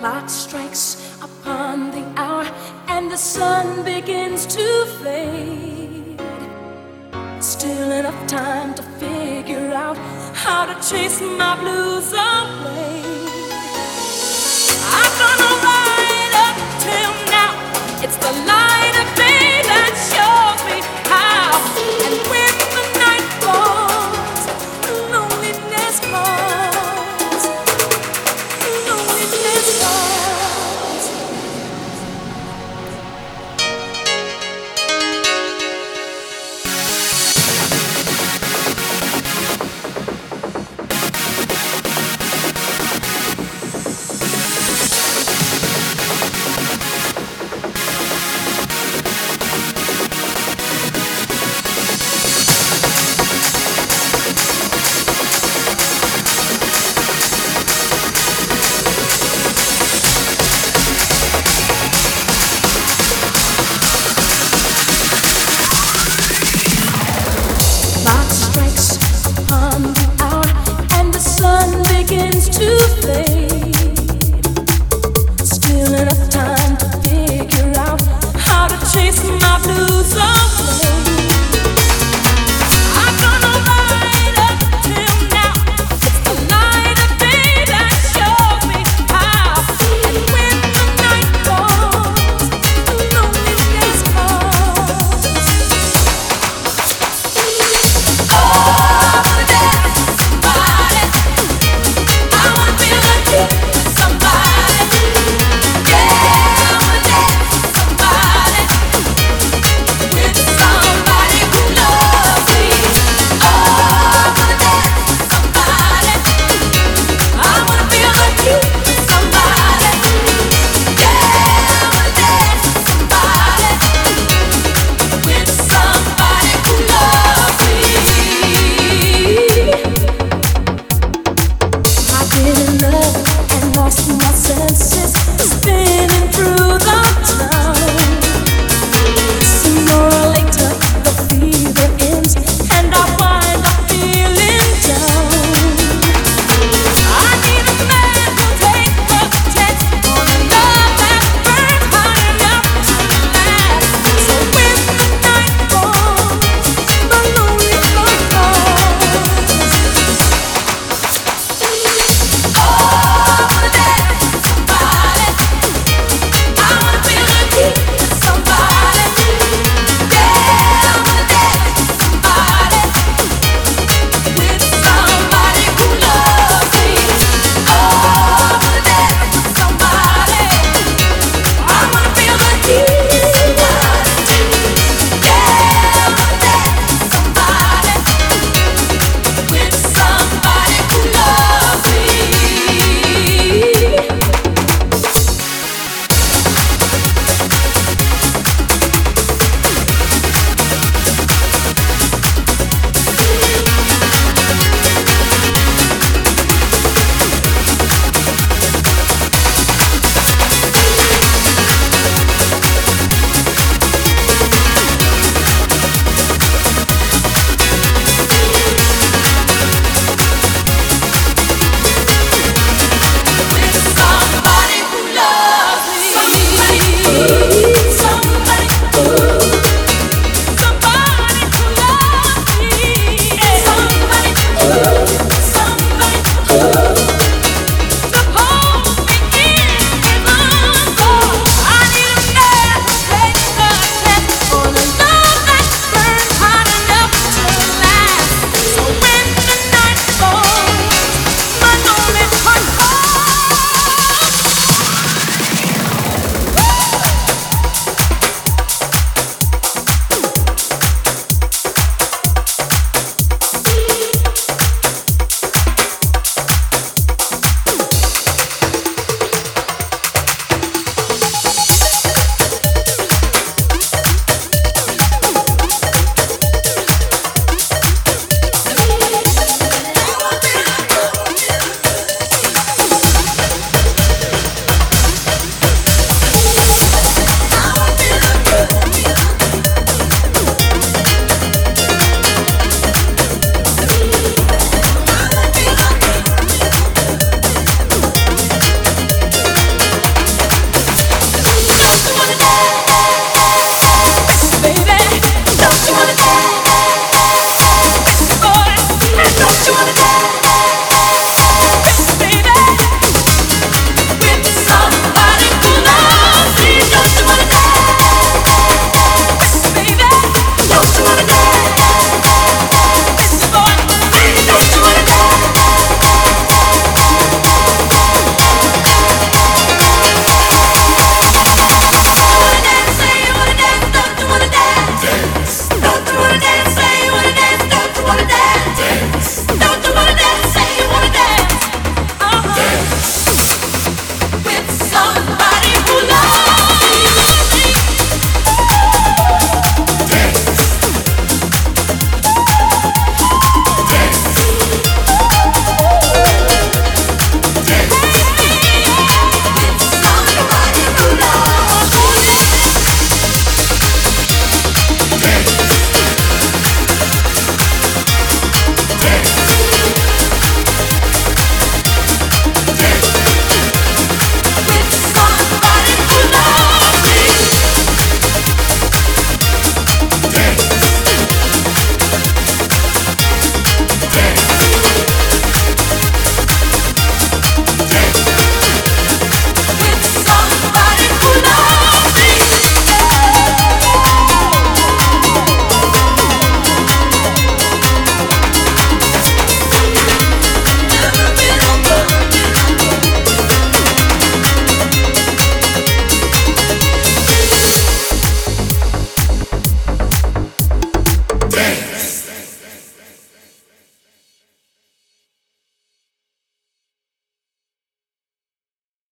clock strikes upon the hour and the sun begins to fade. Still enough time to figure out how to chase my blues away. I'm gonna ride up till now. It's the light of day that shows me how. And when the night falls, loneliness calls. Loneliness calls. Clock strikes upon the hour and the sun begins to fade. Still enough time to figure out how to chase my blues away. I'm gonna ride up till now. It's the light of day that shows me how. And when the night falls, loneliness calls. I've been in love and lost myself.